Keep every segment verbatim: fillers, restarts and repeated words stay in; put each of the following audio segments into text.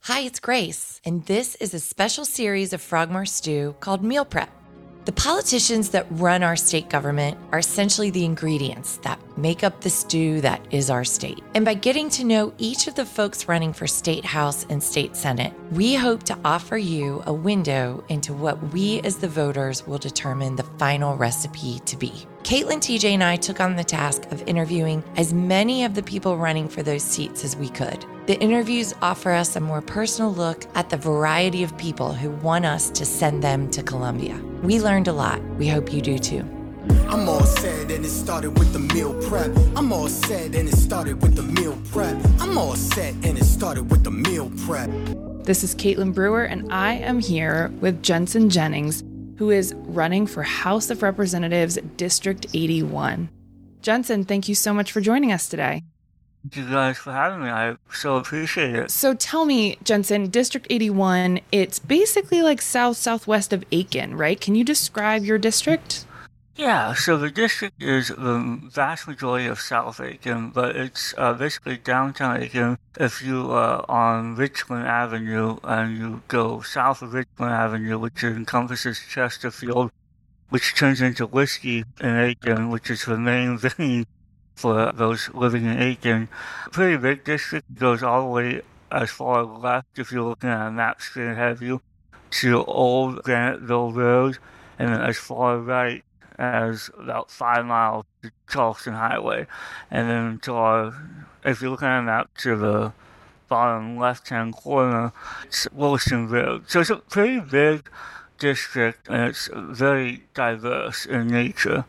Hi, it's Grace, and this is a special series of Frogmore Stew called Meal Prep. The politicians that run our state government are essentially the ingredients that make up the stew that is our state. And by getting to know each of the folks running for State House and State Senate, we hope to offer you a window into what we as the voters will determine the final recipe to be. Caitlin, T J, and I took on the task of interviewing as many of the people running for those seats as we could. The interviews offer us a more personal look at the variety of people who want us to send them to Columbia. We learned a lot. We hope you do too. I'm all set and it started with the meal prep. I'm all set and it started with the meal prep. I'm all set and it started with the meal prep. This is Caitlin Brewer, and I am here with Jensen Jennings, who is running for House of Representatives District eighty-one. Jensen, thank you so much for joining us today. Thank you guys for having me. I so appreciate it. So tell me, Jensen, District eighty-one, it's basically like south-southwest of Aiken, right? Can you describe your district? Yeah, so the district is the vast majority of South Aiken, but it's uh, basically downtown Aiken. If you are on Richland Avenue and you go south of Richland Avenue, which encompasses Chesterfield, which turns into Whiskey in Aiken, which is the main vein for those living in Aiken. Pretty big district, goes all the way as far left, if you're looking at a map straight ahead of you, to Old Graniteville Road, and then as far right as about five miles to Charleston Highway. And then to our, if you're looking at a map to the bottom left-hand corner, it's Wilson Road. So it's a pretty big district, and it's very diverse in nature.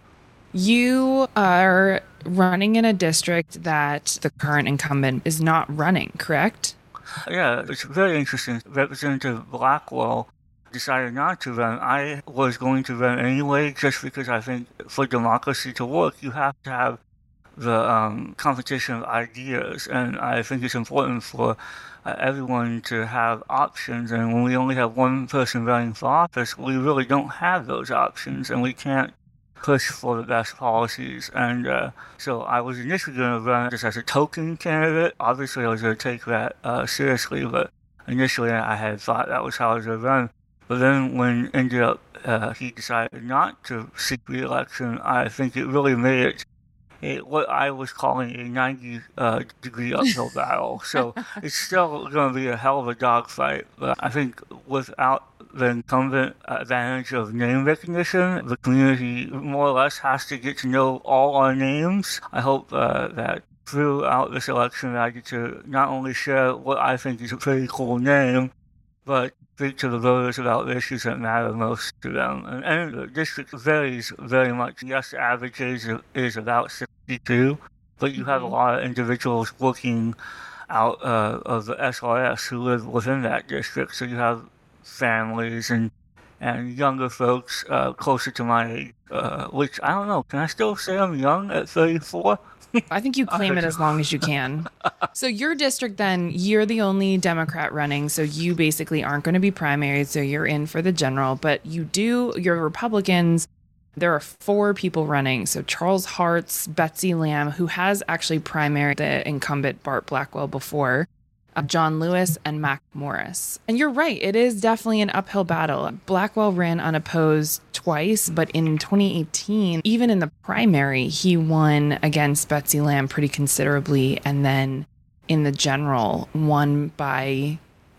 You are running in a district that the current incumbent is not running, correct? Yeah, it's very interesting. Representative Blackwell decided not to run. I was going to run anyway, just because I think for democracy to work, you have to have the um, competition of ideas, and I think it's important for uh, everyone to have options, and when we only have one person running for office, we really don't have those options, and we can't push for the best policies. And uh, so I was initially going to run just as a token candidate. Obviously, I was going to take that uh, seriously, but initially I had thought that was how I was going to run. But then when ended up uh, he decided not to seek re-election, I think it really made it a, what I was calling a ninety uh, degree uphill battle. So it's still going to be a hell of a dogfight. But I think without the incumbent advantage of name recognition, the community more or less has to get to know all our names. I hope uh, that throughout this election I get to not only share what I think is a pretty cool name, but speak to the voters about the issues that matter most to them. And, and the district varies very much. Yes, the average age is about sixty-two, but you have a lot of individuals working out uh, of the S R S who live within that district. So you have families and and younger folks uh, closer to my age, uh, which I don't know. Can I still say I'm young at thirty-four? I think you claim it as long as you can. So your district, then, you're the only Democrat running, so you basically aren't going to be primaried, so you're in for the general. But you do, your Republicans, there are four people running. So Charles Hartz, Betsy Lamb, who has actually primaried the incumbent Bart Blackwell before, uh, John Lewis, and Mac Morris. And you're right, it is definitely an uphill battle. Blackwell ran unopposed twice, but in twenty eighteen, even in the primary, he won against Betsy Lamb pretty considerably, and then in the general, won by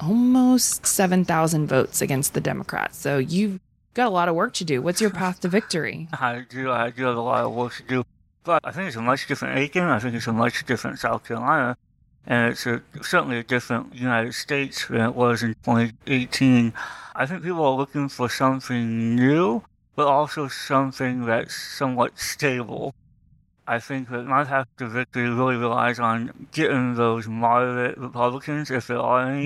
almost seven thousand votes against the Democrats. So you've got a lot of work to do. What's your path to victory? I do, I do have a lot of work to do, but I think it's a much different Aiken. I think it's a much different South Carolina. And it's a, certainly a different United States than it was in twenty eighteen. I think people are looking for something new, but also something that's somewhat stable. I think that my path to victory really relies on getting those moderate Republicans, if there are any.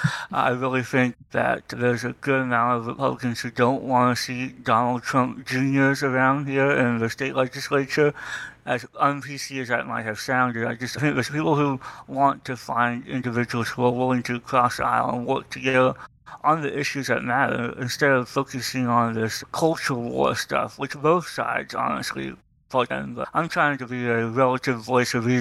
I really think that there's a good amount of Republicans who don't want to see Donald Trump Juniors around here in the state legislature. As un-P C as that might have sounded, I just think there's people who want to find individuals who are willing to cross the aisle and work together on the issues that matter instead of focusing on this cultural war stuff, which both sides honestly plug in. But I'm trying to be a relative voice of reason.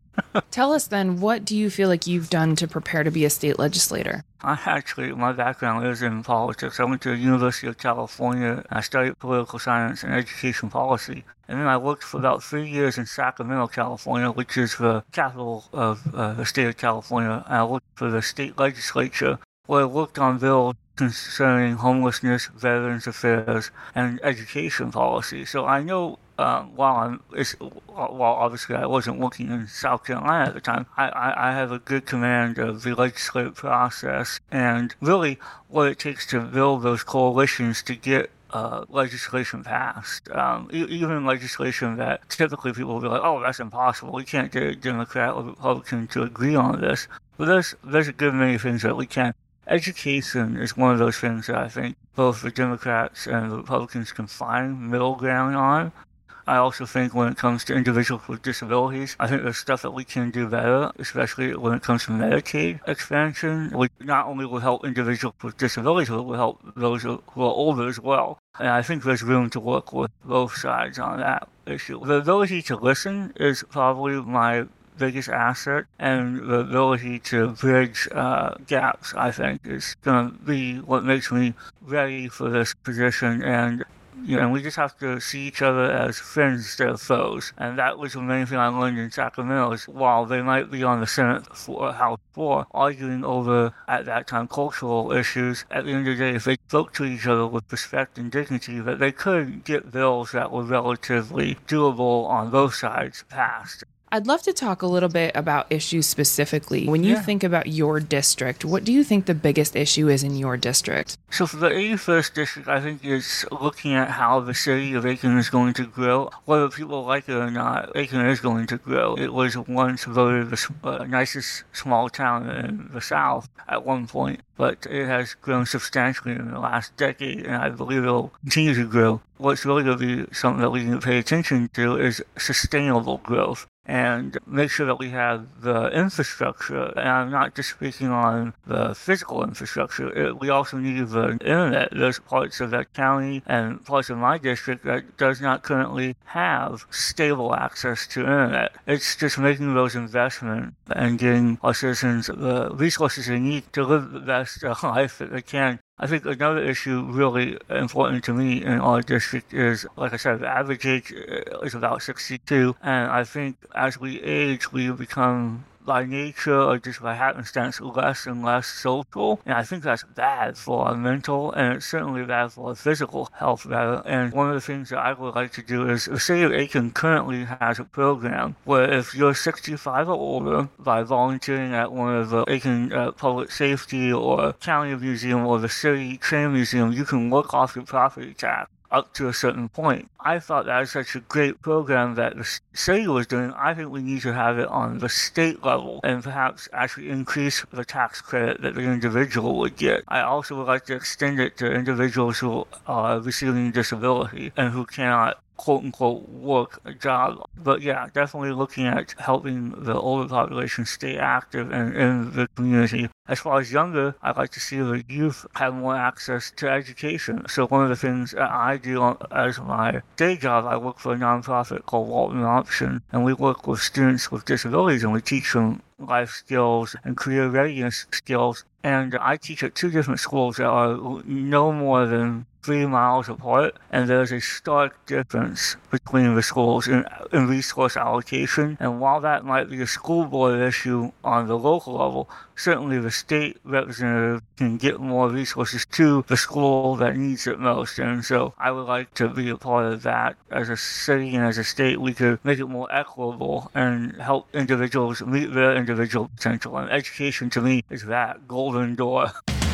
Tell us then, what do you feel like you've done to prepare to be a state legislator? I actually, my background is in politics. I went to the University of California. I studied political science and education policy. And then I worked for about three years in Sacramento, California, which is the capital of uh, the state of California. And I worked for the state legislature, where I worked on bills concerning homelessness, veterans affairs, and education policy. So I know uh, while I'm, it's, while obviously I wasn't working in South Carolina at the time, I, I, I have a good command of the legislative process and really what it takes to build those coalitions to get uh, legislation passed. Um, e- even legislation that typically people will be like, oh, that's impossible. We can't get a Democrat or Republican to agree on this. But there's, there's a good many things that we can. Education is one of those things that I think both the Democrats and the Republicans can find middle ground on. I also think when it comes to individuals with disabilities, I think there's stuff that we can do better, especially when it comes to Medicaid expansion, which not only will help individuals with disabilities, but will help those who are older as well. And I think there's room to work with both sides on that issue. The ability to listen is probably my biggest asset, and the ability to bridge uh, gaps, I think, is going to be what makes me ready for this position. And you know, and we just have to see each other as friends instead of foes. And that was the main thing I learned in Sacramento, is while they might be on the Senate floor, House floor, arguing over, at that time, cultural issues, at the end of the day, if they spoke to each other with respect and dignity, that they could get bills that were relatively doable on both sides passed. I'd love to talk a little bit about issues specifically. When you yeah. think about your district, what do you think the biggest issue is in your district? So for the eighty-first district, I think it's looking at how the city of Aiken is going to grow. Whether people like it or not, Aiken is going to grow. It was once voted the uh, nicest small town in the South at one point, but it has grown substantially in the last decade, and I believe it will continue to grow. What's really going to be something that we can pay attention to is sustainable growth, and make sure that we have the infrastructure. And I'm not just speaking on the physical infrastructure. It, we also need the internet. There's parts of that county and parts of my district that does not currently have stable access to internet. It's just making those investments and getting our citizens the resources they need to live the best life that they can. I think another issue really important to me in our district is, like I said, the average age is about sixty-two, and I think as we age, we become, by nature or just by happenstance, less and less social. And I think that's bad for our mental, and it's certainly bad for our physical health, rather. And one of the things that I would like to do is, the city of Aiken currently has a program where if you're sixty-five or older, by volunteering at one of the Aiken uh, Public Safety or County Museum or the City Train Museum, you can work off your property tax up to a certain point. I thought that was such a great program that the city was doing. I think we need to have it on the state level and perhaps actually increase the tax credit that the individual would get. I also would like to extend it to individuals who are receiving disability and who cannot quote-unquote work a job. But yeah, definitely looking at helping the older population stay active and in the community. As far as younger, I'd like to see the youth have more access to education. So one of the things that I do as my day job, I work for a nonprofit called Walton Option, and we work with students with disabilities, and we teach them life skills and career readiness skills. And I teach at two different schools that are no more than three miles apart, and there's a stark difference between the schools in, in resource allocation. And while that might be a school board issue on the local level, certainly the state representative can get more resources to the school that needs it most. And so I would like to be a part of that. As a city and as a state, we could make it more equitable and help individuals meet their individual potential. And education, to me, is that golden door.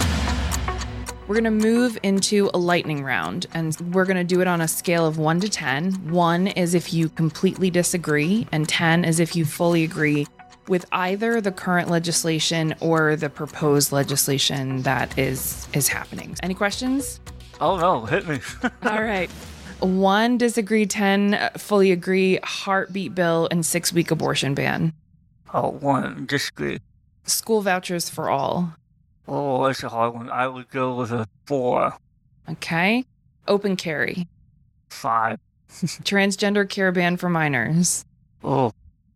We're going to move into a lightning round, and we're going to do it on a scale of one to ten. One is if you completely disagree, and ten is if you fully agree with either the current legislation or the proposed legislation that is is happening. Any questions? Oh no, hit me. All right. One, disagree. ten, fully agree. Heartbeat bill and six-week abortion ban. Oh, one, disagree. School vouchers for all. Oh, that's a hard one. I would go with a four. Okay. Open carry. Five. Transgender care ban for minors. Oh,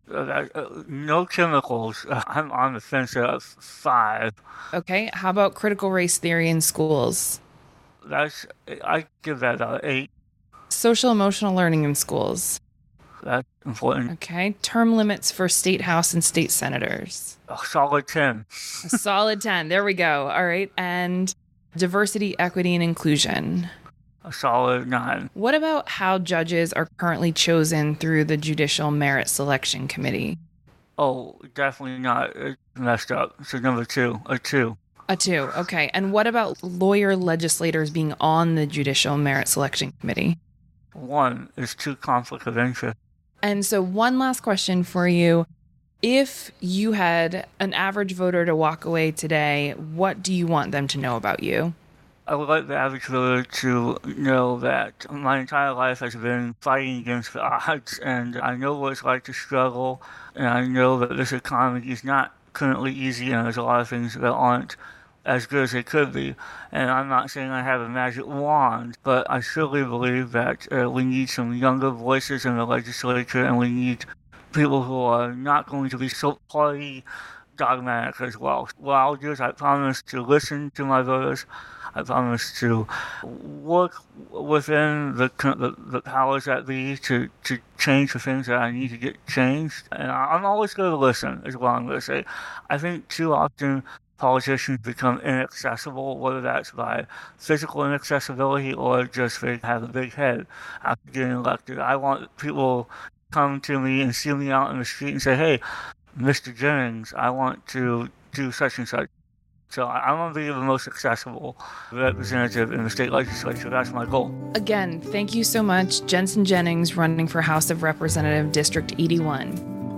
Uh, uh, no chemicals. Uh, I'm on the fence at five. Okay. How about critical race theory in schools? That's I give that a eight. Social emotional learning in schools. That's important. Okay. Term limits for state house and state senators. A solid ten. A solid ten. There we go. All right. And diversity, equity, and inclusion. A solid nine. What about how judges are currently chosen through the Judicial Merit Selection Committee? Oh, definitely not. It's messed up. So number two, a two. A two. Okay. And what about lawyer legislators being on the Judicial Merit Selection Committee? One is two conflict of interest. And so one last question for you. If you had an average voter to walk away today, what do you want them to know about you? I would like the average voter to know that my entire life has been fighting against the odds, and I know what it's like to struggle, and I know that this economy is not currently easy, and there's a lot of things that aren't as good as they could be. And I'm not saying I have a magic wand, but I surely believe that uh, we need some younger voices in the legislature, and we need people who are not going to be so party dogmatic as well. What I'll do is I promise to listen to my voters. I promise to work within the, the the powers that be to, to change the things that I need to get changed. And I'm always going to listen, is what I'm going to say. I think too often politicians become inaccessible, whether that's by physical inaccessibility or just they have a big head after getting elected. I want people to come to me and see me out in the street and say, hey, Mister Jennings, I want to do such and such. So I want to be the most accessible representative in the state legislature. That's my goal. Again, thank you so much, Jensen Jennings, running for House of Representative District eighty-one.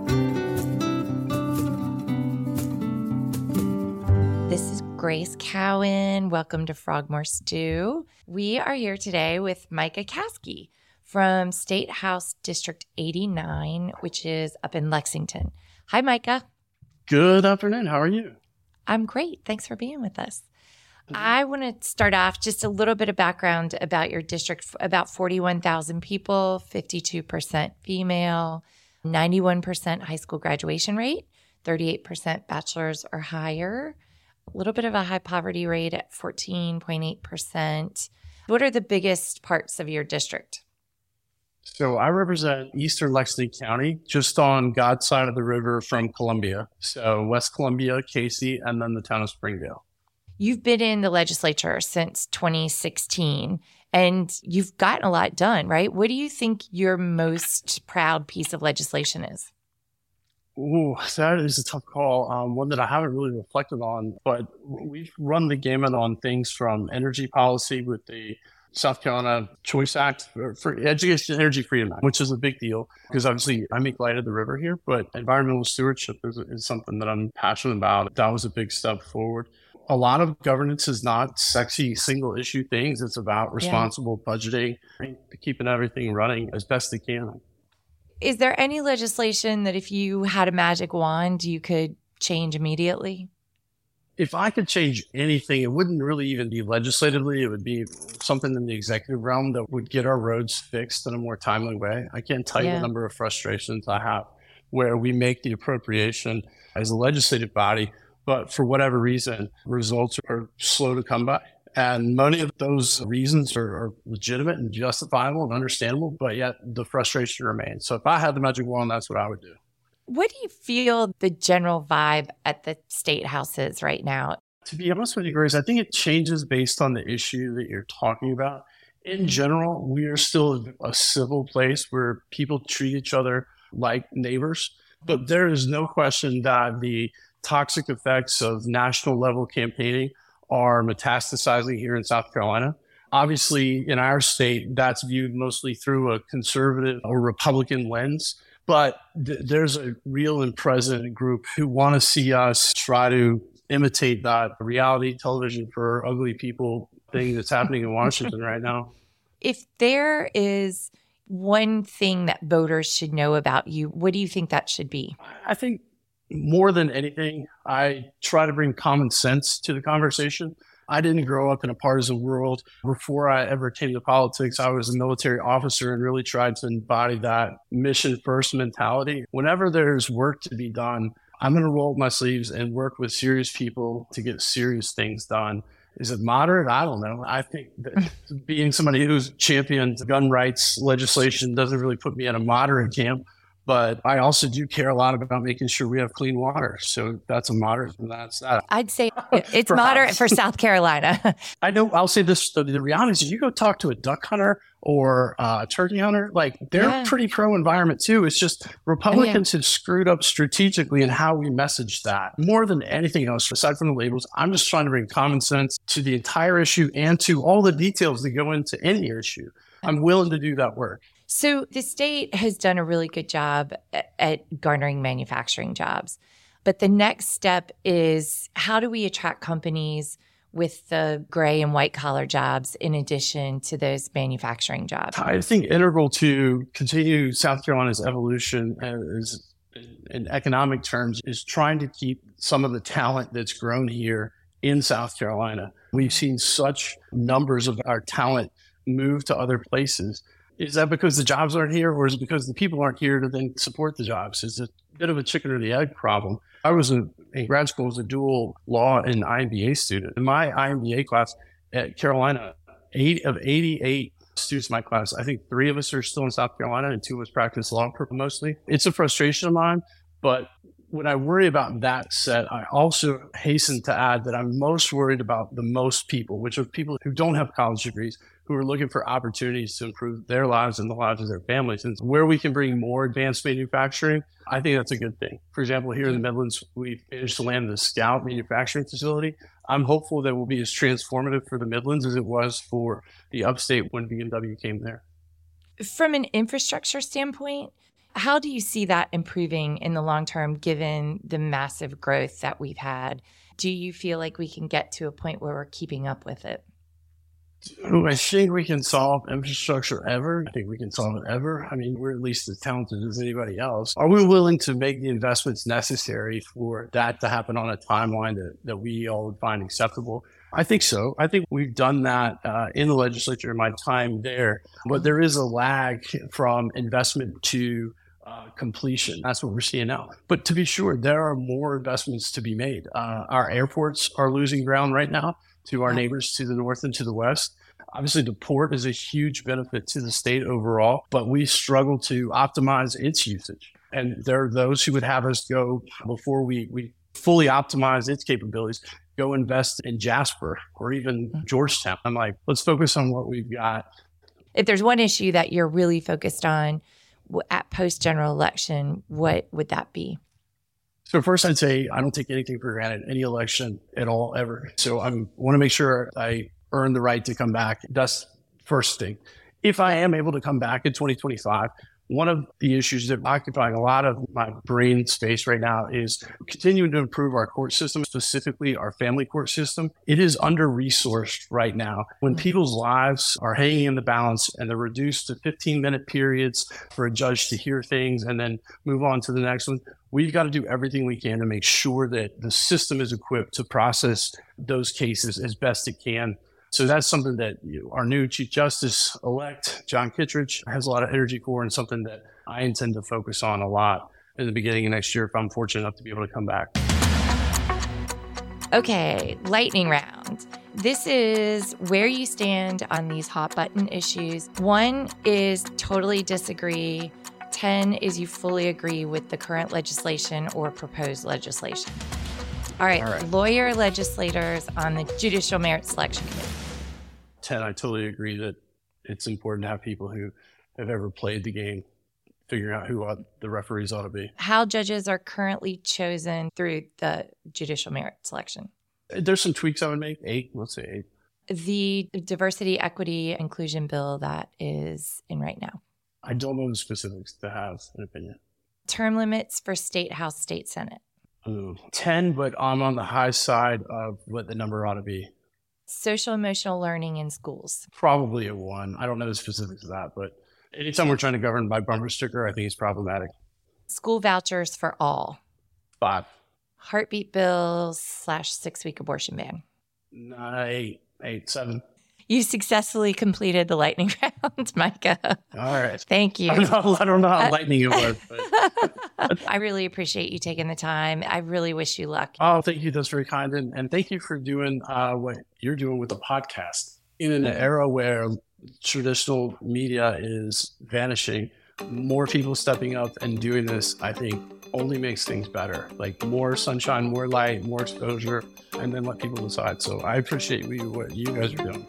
This is Grace Cowan. Welcome to Frogmore Stew. We are here today with Micah Caskey from State House District eighty-nine, which is up in Lexington. Hi, Micah. Good afternoon. How are you? I'm great. Thanks for being with us. Mm-hmm. I want to start off just a little bit of background about your district. About forty-one thousand people, fifty-two percent female, ninety-one percent high school graduation rate, thirty-eight percent bachelor's or higher, a little bit of a high poverty rate at fourteen point eight percent. What are the biggest parts of your district? So I represent Eastern Lexington County, just on God's side of the river from Columbia. So West Columbia, Casey, and then the town of Springdale. You've been in the legislature since twenty sixteen, and you've gotten a lot done, right? What do you think your most proud piece of legislation is? Ooh, that is a tough call. Um, one that I haven't really reflected on, but we've run the gamut on things from energy policy with the South Carolina Choice Act for, for Education Energy Freedom Act, which is a big deal because obviously I make light of the river here, but environmental stewardship is, is something that I'm passionate about. That was a big step forward. A lot of governance is not sexy single issue things. It's about responsible yeah. budgeting, keeping everything running as best they can. Is there any legislation that if you had a magic wand, you could change immediately? If I could change anything, it wouldn't really even be legislatively. It would be something in the executive realm that would get our roads fixed in a more timely way. I can't tell yeah. you the number of frustrations I have where we make the appropriation as a legislative body, but for whatever reason, results are slow to come by. And many of those reasons are, are legitimate and justifiable and understandable, but yet the frustration remains. So if I had the magic wand, that's what I would do. What do you feel the general vibe at the state house is right now? To be honest with you, Grace, I think it changes based on the issue that you're talking about. In general, we are still a civil place where people treat each other like neighbors. But there is no question that the toxic effects of national level campaigning are metastasizing here in South Carolina. Obviously, in our state, that's viewed mostly through a conservative or Republican lens. But th- there's a real and present group who want to see us try to imitate that reality television for ugly people thing that's happening in Washington right now. If there is one thing that voters should know about you, what do you think that should be? I think more than anything, I try to bring common sense to the conversation. I didn't grow up in a partisan world. Before I ever came to politics, I was a military officer and really tried to embody that mission first mentality. Whenever there's work to be done, I'm going to roll up my sleeves and work with serious people to get serious things done. Is it moderate? I don't know. I think that being somebody who's championed gun rights legislation doesn't really put me in a moderate camp. But I also do care a lot about making sure we have clean water. So that's a moderate. That's that. I'd say it's moderate for South Carolina. I know. I'll say this. The, the reality is, you go talk to a duck hunter or uh, a turkey hunter, like they're yeah. pretty pro-environment too. It's just Republicans yeah. have screwed up strategically in how we message that. More than anything else, aside from the labels, I'm just trying to bring common sense to the entire issue and to all the details that go into any issue. I'm willing to do that work. So the state has done a really good job at garnering manufacturing jobs. But the next step is, how do we attract companies with the gray and white collar jobs in addition to those manufacturing jobs? I think integral to continue South Carolina's evolution is, in economic terms, is trying to keep some of the talent that's grown here in South Carolina. We've seen such numbers of our talent move to other places. Is that because the jobs aren't here, or is it because the people aren't here to then support the jobs? It's a bit of a chicken or the egg problem. I was a, in grad school as a dual law and I M B A student. In my I M B A class at Carolina, eight of eighty-eight students in my class, I think three of us are still in South Carolina and two of us practice law mostly. It's a frustration of mine, but when I worry about that set, I also hasten to add that I'm most worried about the most people, which are people who don't have college degrees, who are looking for opportunities to improve their lives and the lives of their families. And where we can bring more advanced manufacturing, I think that's a good thing. For example, here in the Midlands, we've managed to land the Scout manufacturing facility. I'm hopeful that will be as transformative for the Midlands as it was for the upstate when B M W came there. From an infrastructure standpoint, how do you see that improving in the long term, given the massive growth that we've had? Do you feel like we can get to a point where we're keeping up with it? Do I think we can solve infrastructure ever? I think we can solve it ever. I mean, we're at least as talented as anybody else. Are we willing to make the investments necessary for that to happen on a timeline that, that we all would find acceptable? I think so. I think we've done that uh, in the legislature in my time there. But there is a lag from investment to Uh, completion. That's what we're seeing now. But to be sure, there are more investments to be made. Uh, our airports are losing ground right now to our neighbors to the north and to the west. Obviously, the port is a huge benefit to the state overall, but we struggle to optimize its usage. And there are those who would have us go, before we, we fully optimize its capabilities, go invest in Jasper or even Georgetown. I'm like, let's focus on what we've got. If there's one issue that you're really focused on at post-general election, what would that be? So first, I'd say I don't take anything for granted, any election at all, ever. So I want to make sure I earn the right to come back. That's first thing. If I am able to come back in twenty twenty-five, one of the issues that occupying a lot of my brain space right now is continuing to improve our court system, specifically our family court system. It is under-resourced right now. When people's lives are hanging in the balance and they're reduced to fifteen-minute periods for a judge to hear things and then move on to the next one, we've got to do everything we can to make sure that the system is equipped to process those cases as best it can. So that's something that you, our new Chief Justice-elect, John Kittredge, has a lot of energy for, and something that I intend to focus on a lot in the beginning of next year if I'm fortunate enough to be able to come back. Okay, lightning round. This is where you stand on these hot button issues. One is totally disagree. ten is you fully agree with the current legislation or proposed legislation. All right, All right. Lawyer legislators on the Judicial Merit Selection Committee. ten, I totally agree that it's important to have people who have ever played the game figuring out who ought, the referees ought to be. How judges are currently chosen through the Judicial Merit Selection. There's some tweaks I would make. Eight, let's say eight. The diversity, equity, inclusion bill that is in right now. I don't know the specifics to have an opinion. Term limits for State House, State Senate. Ooh, ten, but I'm on the high side of what the number ought to be. Social emotional learning in schools. Probably a one. I don't know the specifics of that, but anytime we're trying to govern by bumper sticker, I think it's problematic. School vouchers for all. Five. Heartbeat bills slash six-week abortion ban. Nine, eight, seven. You successfully completed the lightning round, Micah. All right. Thank you. I don't know, I don't know how lightning it was. But. I really appreciate you taking the time. I really wish you luck. Oh, thank you. That's very kind. And, and thank you for doing uh, what you're doing with the podcast. In an era where traditional media is vanishing, more people stepping up and doing this, I think, only makes things better. Like more sunshine, more light, more exposure, and then let people decide. So I appreciate you, what you guys are doing.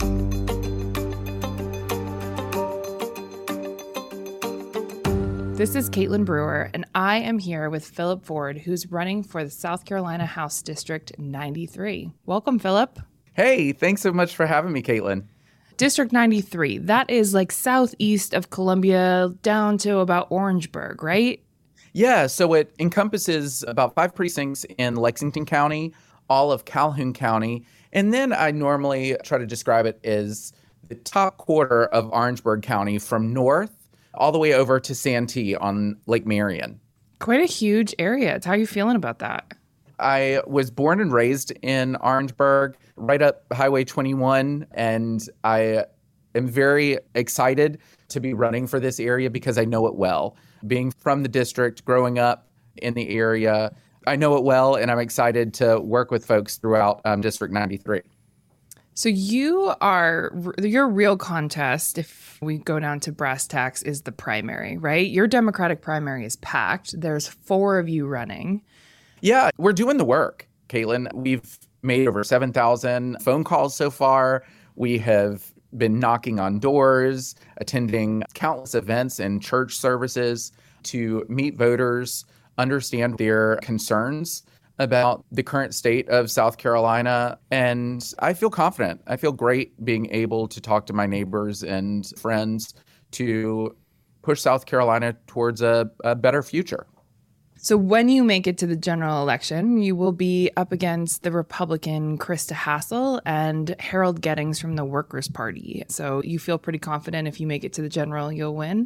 This is Caitlin Brewer, and I am here with Philip Ford, who's running for the South Carolina House District ninety-three. Welcome, Philip. Hey, thanks so much for having me, Caitlin. District ninety-three, that is like southeast of Columbia down to about Orangeburg, right? Yeah, so it encompasses about five precincts in Lexington County, all of Calhoun County, and then I normally try to describe it as the top quarter of Orangeburg County from north all the way over to Santee on Lake Marion. Quite a huge area. How are you feeling about that? I was born and raised in Orangeburg, right up Highway twenty-one, and I am very excited to be running for this area because I know it well. Being from the district, growing up in the area, I know it well, and I'm excited to work with folks throughout um, District ninety-three. So you are, your real contest, if we go down to brass tacks, is the primary, right? Your Democratic primary is packed. There's four of you running. Yeah, we're doing the work, Caitlin. We've made over seven thousand phone calls so far. We have been knocking on doors, attending countless events and church services to meet voters, understand their concerns about the current state of South Carolina. And I feel confident. I feel great being able to talk to my neighbors and friends to push South Carolina towards a, a better future. So when you make it to the general election, you will be up against the Republican Krista Hassel and Harold Gettings from the Workers' Party. So you feel pretty confident if you make it to the general, you'll win?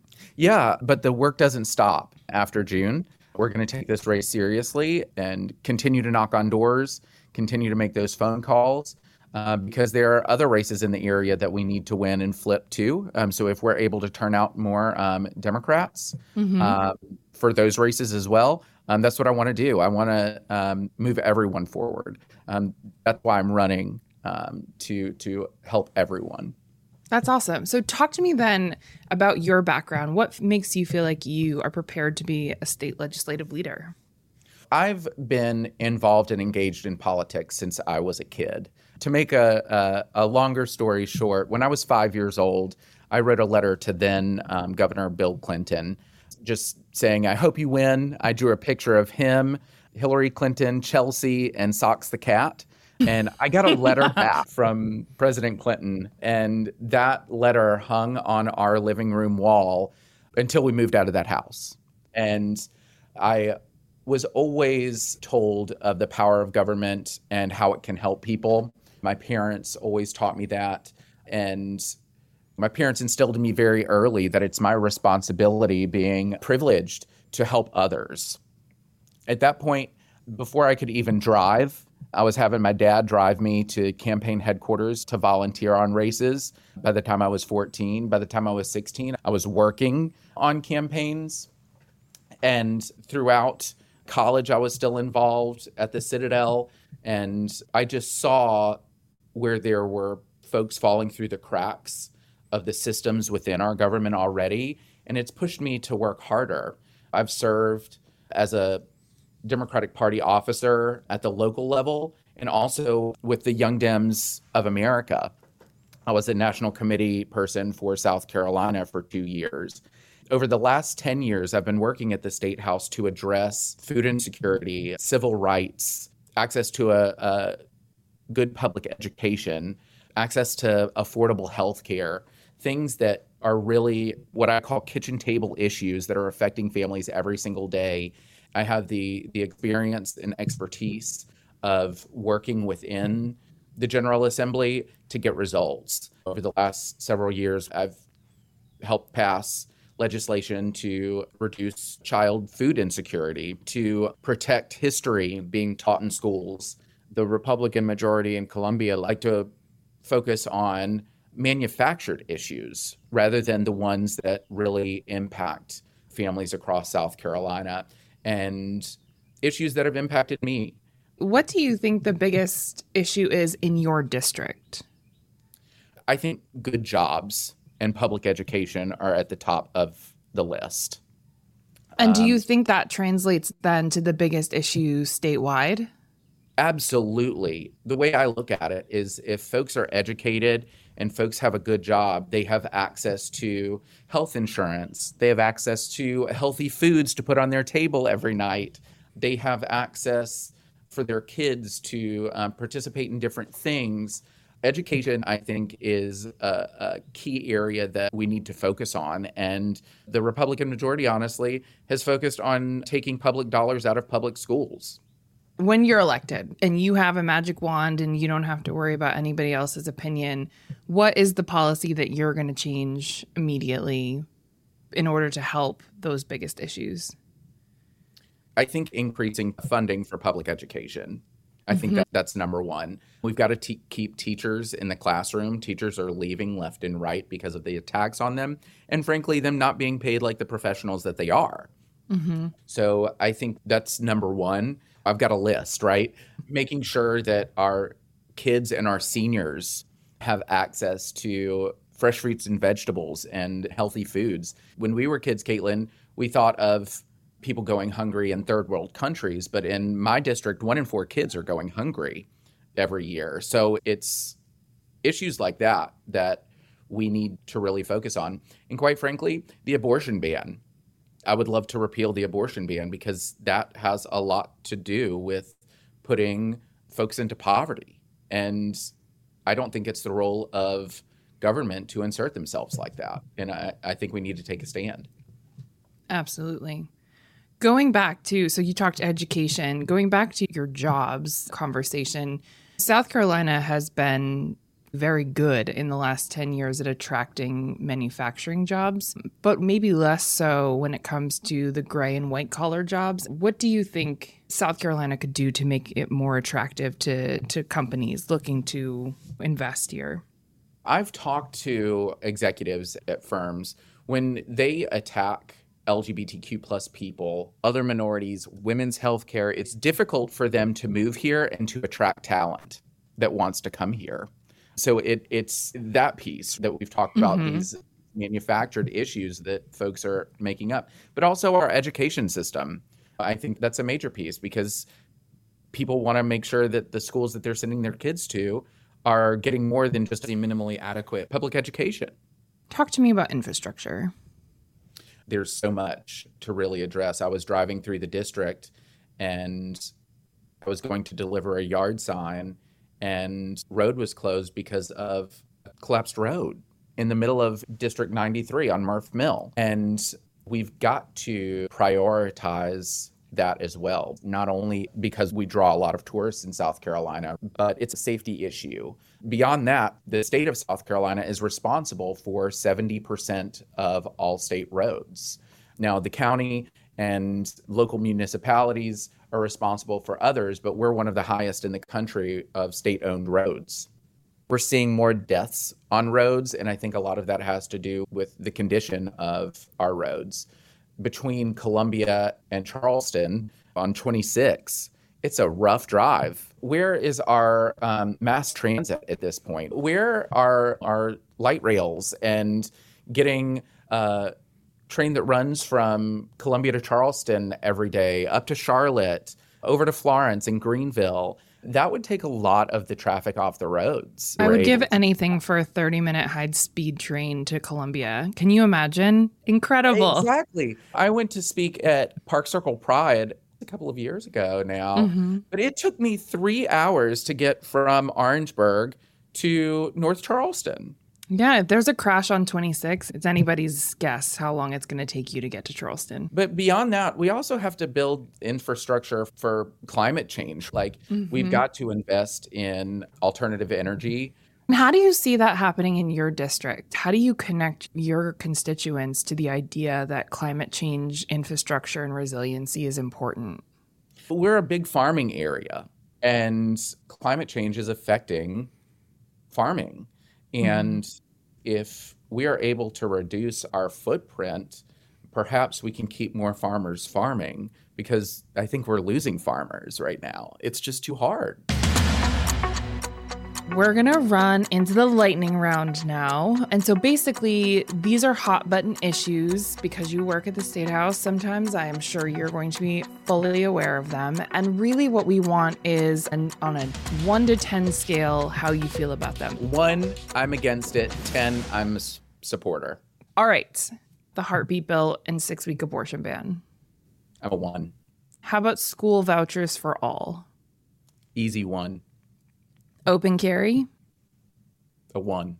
Yeah, but the work doesn't stop after June. We're going to take this race seriously and continue to knock on doors, continue to make those phone calls, uh, because there are other races in the area that we need to win and flip too. Um, so if we're able to turn out more um, Democrats mm-hmm. uh, for those races as well, um, that's what I want to do. I want to um, move everyone forward. Um, that's why I'm running um, to to help everyone. That's awesome. So talk to me then about your background. What makes you feel like you are prepared to be a state legislative leader? I've been involved and engaged in politics since I was a kid. To make a, a, a longer story short, when I was five years old, I wrote a letter to then um, Governor Bill Clinton, just saying, I hope you win. I drew a picture of him, Hillary Clinton, Chelsea, and Socks the cat. And I got a letter back from President Clinton, and that letter hung on our living room wall until we moved out of that house. And I was always told of the power of government and how it can help people. My parents always taught me that. And my parents instilled in me very early that it's my responsibility, being privileged, to help others. At that point, before I could even drive, I was having my dad drive me to campaign headquarters to volunteer on races. By the time I was fourteen, by the time I was sixteen, I was working on campaigns. And throughout college, I was still involved at the Citadel. And I just saw where there were folks falling through the cracks of the systems within our government already. And it's pushed me to work harder. I've served as a Democratic Party officer at the local level and also with the Young Dems of America. I was a national committee person for South Carolina for two years. Over the last ten years, I've been working at the State House to address food insecurity, civil rights, access to a, a good public education, access to affordable health care, things that are really what I call kitchen table issues that are affecting families every single day. I have the the experience and expertise of working within the General Assembly to get results. Over the last several years, I've helped pass legislation to reduce child food insecurity, to protect history being taught in schools, The Republican majority in Columbia like to focus on manufactured issues rather than the ones that really impact families across South Carolina and issues that have impacted me. What do you think the biggest issue is in your district? I think good jobs and public education are at the top of the list. And do you Um, think that translates then to the biggest issue statewide? Absolutely. The way I look at it is if folks are educated and folks have a good job, they have access to health insurance. They have access to healthy foods to put on their table every night. They have access for their kids to um, participate in different things. Education, I think, is a, a key area that we need to focus on. And the Republican majority, honestly, has focused on taking public dollars out of public schools. When you're elected and you have a magic wand and you don't have to worry about anybody else's opinion, what is the policy that you're going to change immediately in order to help those biggest issues? I think increasing funding for public education. I think that that's number one. We've got to te- keep teachers in the classroom. Teachers are leaving left and right because of the attacks on them, and frankly, them not being paid like the professionals that they are. Mm-hmm. So I think that's number one. I've got a list, right? Making sure that our kids and our seniors have access to fresh fruits and vegetables and healthy foods. When we were kids, Caitlin, we thought of people going hungry in third world countries, but in my district, one in four kids are going hungry every year. So it's issues like that that we need to really focus on. And quite frankly, the abortion ban. I would love to repeal the abortion ban because that has a lot to do with putting folks into poverty. And I don't think it's the role of government to insert themselves like that. And I, I think we need to take a stand. Absolutely. Going back to, so you talked education, going back to your jobs conversation, South Carolina has been very good in the last ten years at attracting manufacturing jobs, but maybe less so when it comes to the gray and white collar jobs. What do you think South Carolina could do to make it more attractive to, to companies looking to invest here? I've talked to executives at firms when they attack L G B T Q plus people, other minorities, women's healthcare, it's difficult for them to move here and to attract talent that wants to come here. So it it's that piece that we've talked about, mm-hmm. these manufactured issues that folks are making up, but also our education system. I think that's a major piece because people want to make sure that the schools that they're sending their kids to are getting more than just a minimally adequate public education. Talk to me about infrastructure. There's so much to really address. I was driving through the district and I was going to deliver a yard sign and road was closed because of a collapsed road in the middle of District ninety-three on Murph Mill. And we've got to prioritize that as well, not only because we draw a lot of tourists in South Carolina, but it's a safety issue. Beyond that, the state of South Carolina is responsible for seventy percent of all state roads. Now, the county and local municipalities are responsible for others, but we're one of the highest in the country of state-owned roads. We're seeing more deaths on roads, and I think a lot of that has to do with the condition of our roads. Between Columbia and Charleston on twenty-six, it's a rough drive. Where is our um, mass transit at this point? Where are our light rails and getting a train that runs from Columbia to Charleston every day, up to Charlotte, over to Florence and Greenville? That would take a lot of the traffic off the roads. I right? would give anything for a thirty-minute high-speed train to Columbia. Can you imagine? Incredible. Exactly. I went to speak at Park Circle Pride a couple of years ago now, mm-hmm. but it took me three hours to get from Orangeburg to North Charleston. Yeah, if there's a crash on twenty-six, it's anybody's guess how long it's going to take you to get to Charleston. But beyond that, we also have to build infrastructure for climate change. Like, mm-hmm. we've got to invest in alternative energy. How do you see that happening in your district? How do you connect your constituents to the idea that climate change, infrastructure, and resiliency is important? We're a big farming area. And climate change is affecting farming. And mm-hmm. if we are able to reduce our footprint, perhaps we can keep more farmers farming, because I think we're losing farmers right now. It's just too hard. We're going to run into the lightning round now. And so basically, these are hot button issues because you work at the State House. Sometimes I am sure you're going to be fully aware of them. And really what we want is an, on a one to ten scale, how you feel about them. One, I'm against it. ten, I'm a supporter. All right. The heartbeat bill and six-week abortion ban. I'm a one. How about school vouchers for all? Easy one. Open carry? A one.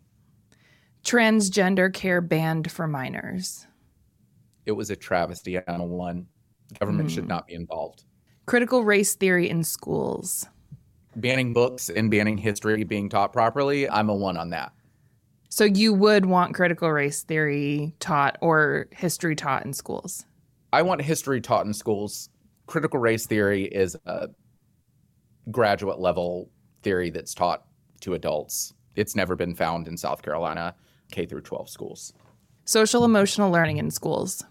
Transgender care banned for minors? It was a travesty. I'm a one. Government mm. should not be involved. Critical race theory in schools? Banning books and banning history being taught properly, I'm a one on that. So you would want critical race theory taught or history taught in schools? I want history taught in schools. Critical race theory is a graduate level theory that's taught to adults. It's never been found in South Carolina K through twelve schools. Social emotional learning in schools?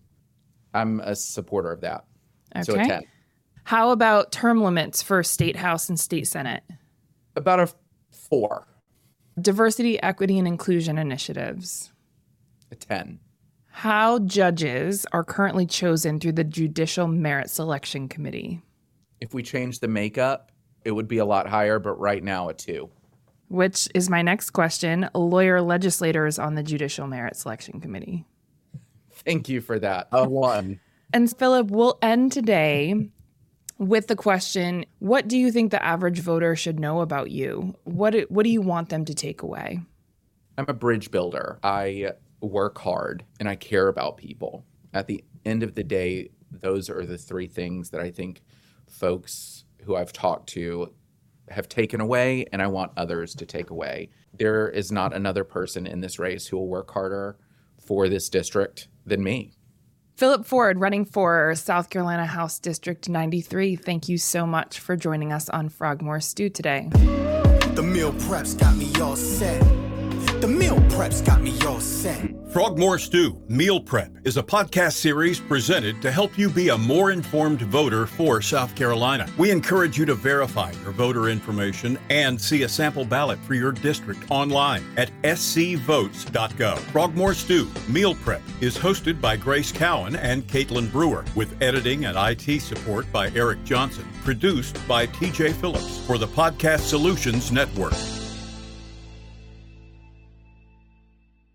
I'm a supporter of that. Okay. So a ten. How about term limits for State House and State Senate? About a four. Diversity, equity, and inclusion initiatives? A ten. How judges are currently chosen through the Judicial Merit Selection Committee? If we change the makeup, it would be a lot higher, but right now a two. Which is my next question. Lawyer legislators on the Judicial Merit Selection Committee? Thank you for that. A one. And Philip, we'll end today with the question, what do you think the average voter should know about you? What do, what do you want them to take away? I'm a bridge builder. I work hard and I care about people. At the end of the day, those are the three things that I think folks who I've talked to have taken away, and I want others to take away. There is not another person in this race who will work harder for this district than me. Philip Ford, running for South Carolina House District ninety-three, thank you so much for joining us on Frogmore Stew today. The meal preps got me all set. The meal preps got me all set. Frogmore Stew Meal Prep is a podcast series presented to help you be a more informed voter for South Carolina. We encourage you to verify your voter information and see a sample ballot for your district online at s c votes dot gov. Frogmore Stew Meal Prep is hosted by Grace Cowan and Caitlin Brewer, with editing and I T support by Eric Johnson, produced by T J Phillips for the Podcast Solutions Network.